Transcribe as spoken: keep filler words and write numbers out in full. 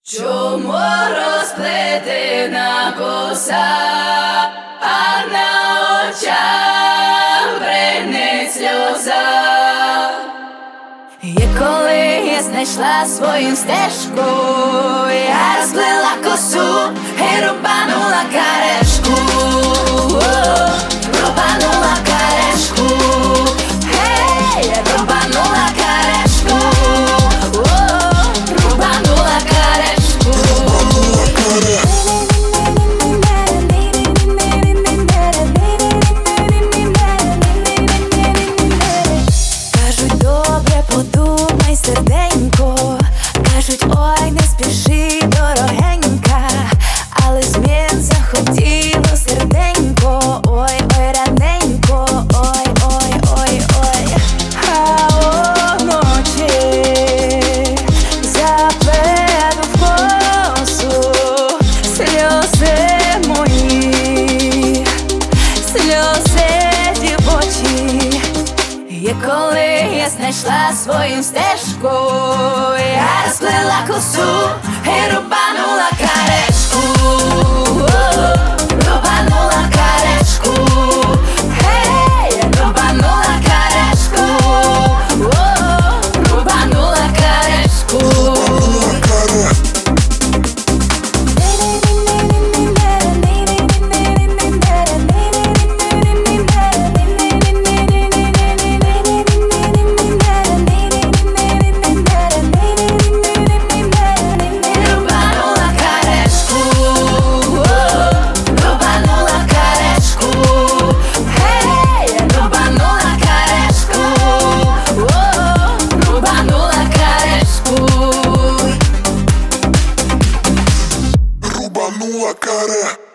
Чому розплетена коса, а на очах брине сльоза? І коли я знайшла свою стежку, я розплела косу і рубанула карешку, рубанула карешку, гей, рубанула карешку, рубанула карешку. Кажуть, добре подумай, серденько, кажуть, ой, не спіши, дорогенька, але змін захотіло серденько, ой, ой, раненько, ой, ой, ой, ой. А вночі заплету в косу сльози мої, сльози дівочі. І коли я знайшла свою стежку, я розплела косу і рубанула карешку, рубанула карешку, гей, рубанула карешку, рубанула карешку. Рубанула каре.